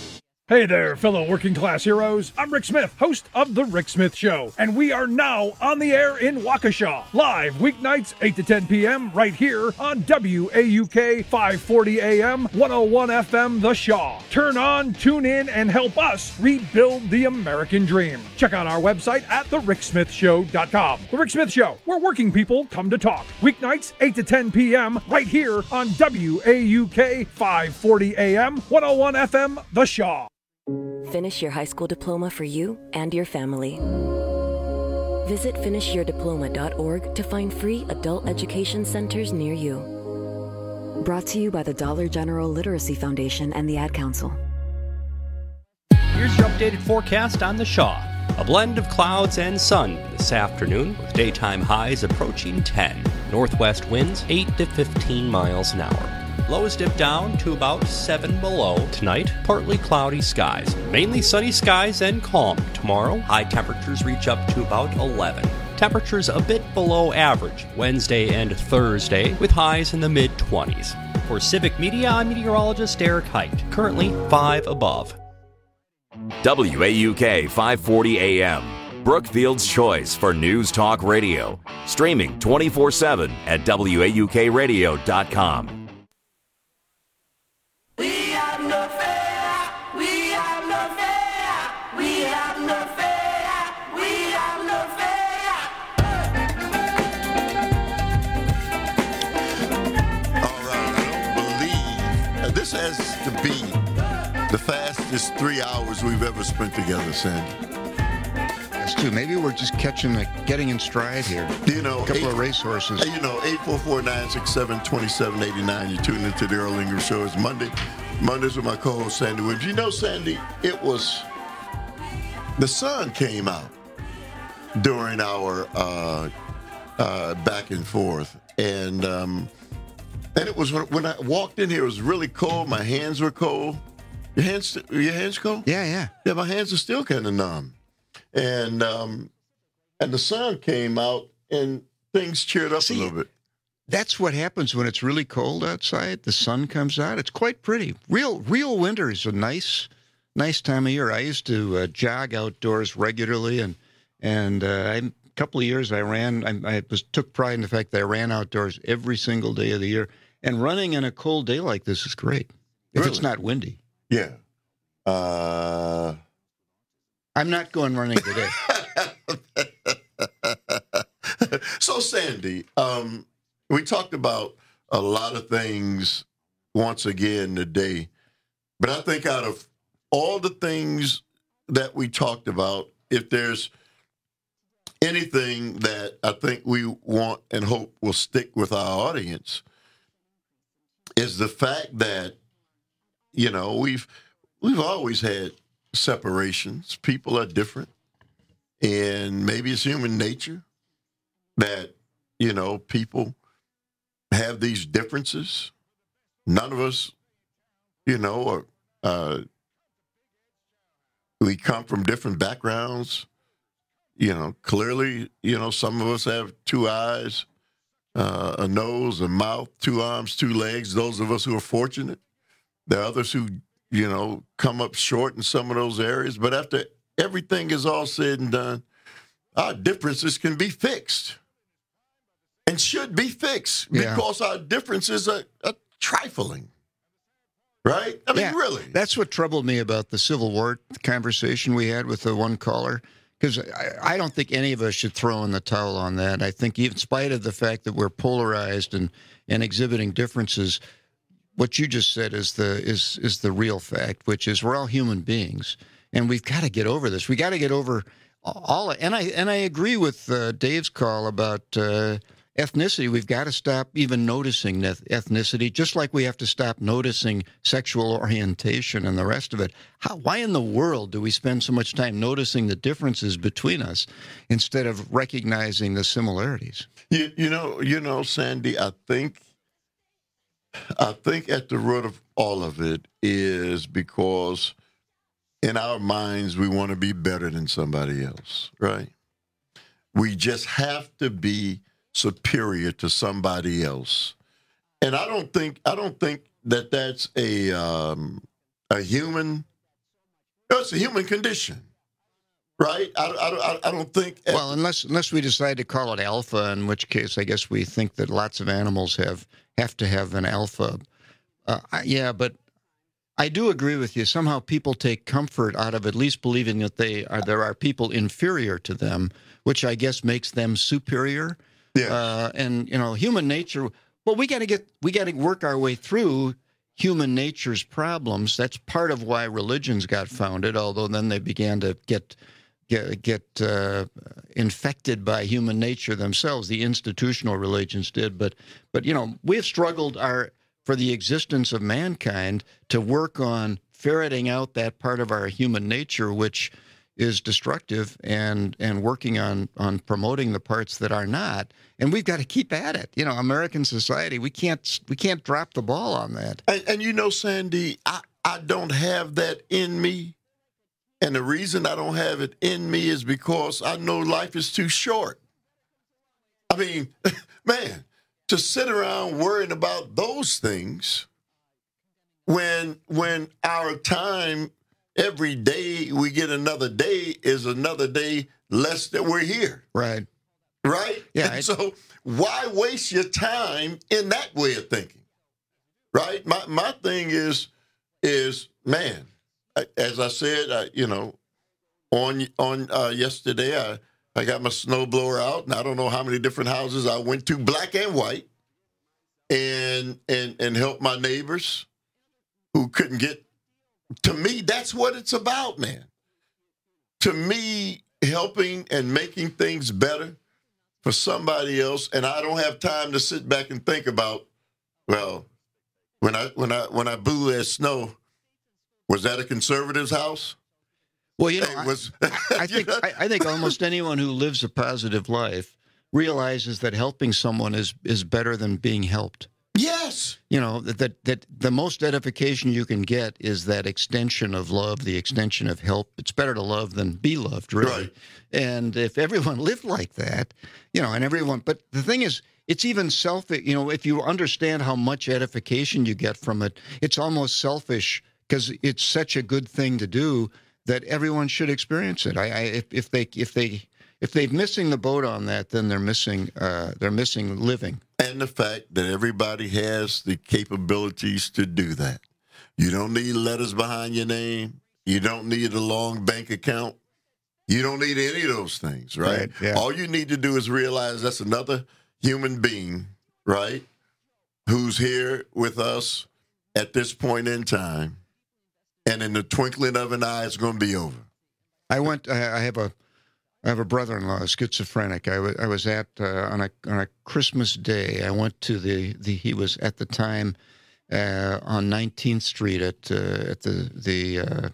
Hey there, fellow working class heroes. I'm Rick Smith, host of The Rick Smith Show, and we are now on the air in Waukesha, live weeknights eight to ten p.m. right here on W A U K five forty A M, one oh one F M The Shaw. Turn on, tune in, and help us rebuild the American dream. Check out our website at the rick smith show dot com. The Rick Smith Show, where working people come to talk. Weeknights eight to ten p.m. right here on W A U K five forty A M, one oh one F M The Shaw. Finish your high school diploma for you and your family. Visit finish your diploma dot org to find free adult education centers near you. Brought to you by the Dollar General Literacy Foundation and the Ad Council. Here's your updated forecast on the Shaw. A blend of clouds and sun this afternoon with daytime highs approaching ten. Northwest winds eight to fifteen miles an hour. Lows dip down to about seven below. Tonight, partly cloudy skies. Mainly sunny skies and calm. Tomorrow, high temperatures reach up to about eleven. Temperatures a bit below average Wednesday and Thursday, with highs in the mid-twenties. For Civic Media, I'm meteorologist Eric Height. Currently five above. W A U K five forty A M, Brookfield's choice for news talk radio. Streaming twenty-four seven at W A U K radio dot com. This has to be the fastest three hours we've ever spent together, Sandy. That's true. Maybe we're just catching, like, getting in stride here. You know, a couple eight, of racehorses. You know, eight four four, nine six seven, two seven eight nine. You tune into the Earl Ingram Show. It's Monday. Mondays with my co-host, Sandy Williams. You know, Sandy, it was, the sun came out during our uh, uh, back and forth. And, um, And it was when, when I walked in here, it was really cold. My hands were cold. Your hands, your hands cold? Yeah, yeah. Yeah, my hands are still kind of numb. And um, and the sun came out, and things cheered up See, a little bit. That's what happens when it's really cold outside. The sun comes out. It's quite pretty. Real, real winter is a nice, nice time of year. I used to uh, jog outdoors regularly, and and uh, I. A couple of years I ran. I, I was took pride in the fact that I ran outdoors every single day of the year. And running in a cold day like this is great if Really? it's not windy. Yeah. Uh... I'm not going running today. So, Sandy, um, we talked about a lot of things once again today, but I think out of all the things that we talked about, if there's anything that I think we want and hope will stick with our audience, is the fact that, you know, we've we've always had separations. People are different. And maybe it's human nature that, you know, people have these differences. None of us, you know, are, uh, we come from different backgrounds. You know, clearly, you know, some of us have two eyes, uh, a nose, a mouth, two arms, two legs. Those of us who are fortunate. There are others who, you know, come up short in some of those areas. But after everything is all said and done, our differences can be fixed and should be fixed Yeah. because our differences are, are trifling. Right? I mean, Yeah, really. That's what troubled me about the Civil War conversation we had with the one caller. Because I, I don't think any of us should throw in the towel on that. I think in spite of the fact that we're polarized and, and exhibiting differences, what you just said is the is is the real fact, which is we're all human beings, and we've got to get over this. We got to get over all. And I and I agree with uh, Dave's call about uh, ethnicity. We've got to stop even noticing ethnicity, just like we have to stop noticing sexual orientation and the rest of it. How, why in the world do we spend so much time noticing the differences between us instead of recognizing the similarities? You, you know, you know, Sandy, I think, I think at the root of all of it is because in our minds we want to be better than somebody else, right? We just have to be superior to somebody else, and I don't think I don't think that that's a um, a human That's a human condition, right? I, I, I don't think. Well, unless unless we decide to call it alpha, in which case I guess we think that lots of animals have have to have an alpha. Uh, yeah, but I do agree with you. Somehow people take comfort out of at least believing that they are there are people inferior to them, which I guess makes them superior. Yeah. Uh, and you know, human nature. Well, we got to get we got to work our way through human nature's problems. That's part of why religions got founded, although then they began to get get, get uh, infected by human nature themselves. The institutional religions did. But, but you know, we have struggled our for the existence of mankind to work on ferreting out that part of our human nature which is destructive and and working on on promoting the parts that are not. And we've got to keep at it. You know, American society, we can't we can't drop the ball on that. And, and you know, Sandy, I, I don't have that in me. And the reason I don't have it in me is because I know life is too short. I mean, man, to sit around worrying about those things when when our time every day we get another day is another day less that we're here. Right. Right? Yeah. And I, so why waste your time in that way of thinking? Right? My my thing is, is man, as I said, I, you know, on on uh, yesterday, I, I got my snowblower out, and I don't know how many different houses I went to, black and white, and and and helped my neighbors who couldn't get. To me, that's what it's about, man. To me, helping and making things better for somebody else, and I don't have time to sit back and think about, well, when I when I when I blew that snow, was that a conservative's house? Well, you know, It was, I, I think I, I think almost anyone who lives a positive life realizes that helping someone is is better than being helped. Yes. You know, that, that that the most edification you can get is that extension of love, the extension of help. It's better to love than be loved, really. Right. And if everyone lived like that, you know, and everyone, but the thing is, it's even selfish, you know, if you understand how much edification you get from it, it's almost selfish because it's such a good thing to do that everyone should experience it. I, I if, if they if they if they're missing the boat on that, then they're missing uh, they're missing living. And the fact that everybody has the capabilities to do that. You don't need letters behind your name. You don't need a long bank account. You don't need any of those things, right? Right, yeah. All you need to do is realize that's another human being, right, who's here with us at this point in time. And in the twinkling of an eye, it's going to be over. I went. I have a. I have a brother-in-law, a schizophrenic. I was. I was at uh, on a on a Christmas day. I went to the, the he was at the time uh, on nineteenth Street at uh, at the the uh,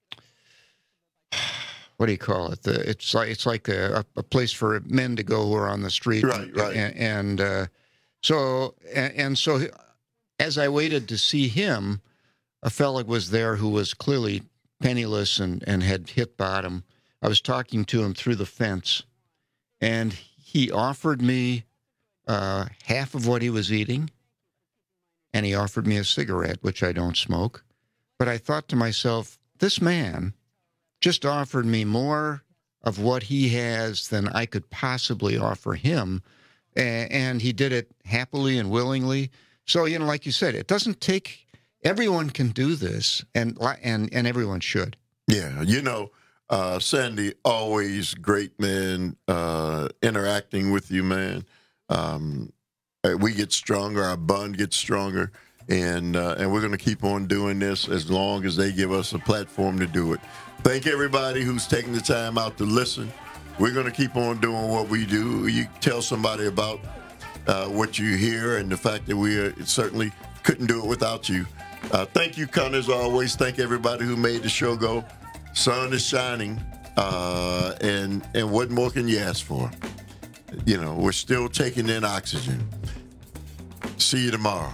what do you call it? The it's like it's like a, a place for men to go who are on the street. Right, right. And, and uh, so and, and so as I waited to see him, a fella was there who was clearly penniless and, and had hit bottom. I was talking to him through the fence, and he offered me uh, half of what he was eating, and he offered me a cigarette, which I don't smoke. But I thought to myself, this man just offered me more of what he has than I could possibly offer him, and he did it happily and willingly. So, you know, like you said, it doesn't take... Everyone can do this, and and and everyone should. Yeah, you know, uh, Sandy, always great, man, uh, interacting with you, man. Um, we get stronger, our bond gets stronger, and uh, and we're going to keep on doing this as long as they give us a platform to do it. Thank everybody who's taking the time out to listen. We're going to keep on doing what we do. You tell somebody about uh, what you hear and the fact that we are, certainly couldn't do it without you. Uh, thank you, Connor, as always. Thank everybody who made the show go. Sun is shining, uh, and and what more can you ask for? You know, we're still taking in oxygen. See you tomorrow.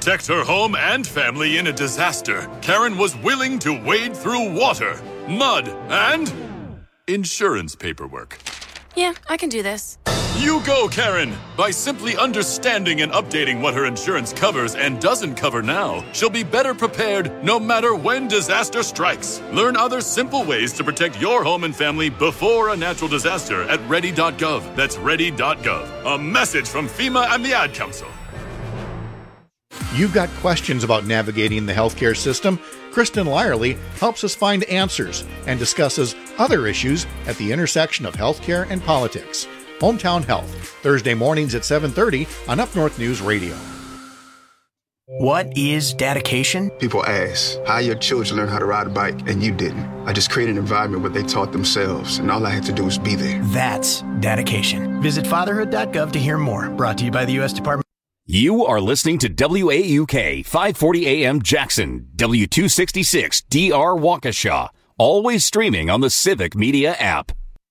protect her home and family in a disaster, Karen was willing to wade through water, mud, and insurance paperwork. Yeah, I can do this. You go, Karen! By simply understanding and updating what her insurance covers and doesn't cover now, she'll be better prepared no matter when disaster strikes. Learn other simple ways to protect your home and family before a natural disaster at ready dot gov. That's ready dot gov. A message from FEMA and the Ad Council. You've got questions about navigating the healthcare system? Kristen Lyerly helps us find answers and discusses other issues at the intersection of healthcare and politics. Hometown Health, Thursday mornings at seven thirty on Up North News Radio. What is dedication? People ask, how your children learn how to ride a bike and you didn't? I just created an environment where they taught themselves, and all I had to do was be there. That's dedication. Visit fatherhood dot gov to hear more. Brought to you by the U S Department. You are listening to W A U K five forty A M Jackson, W two sixty-six D R Waukesha. Always streaming on the Civic Media app.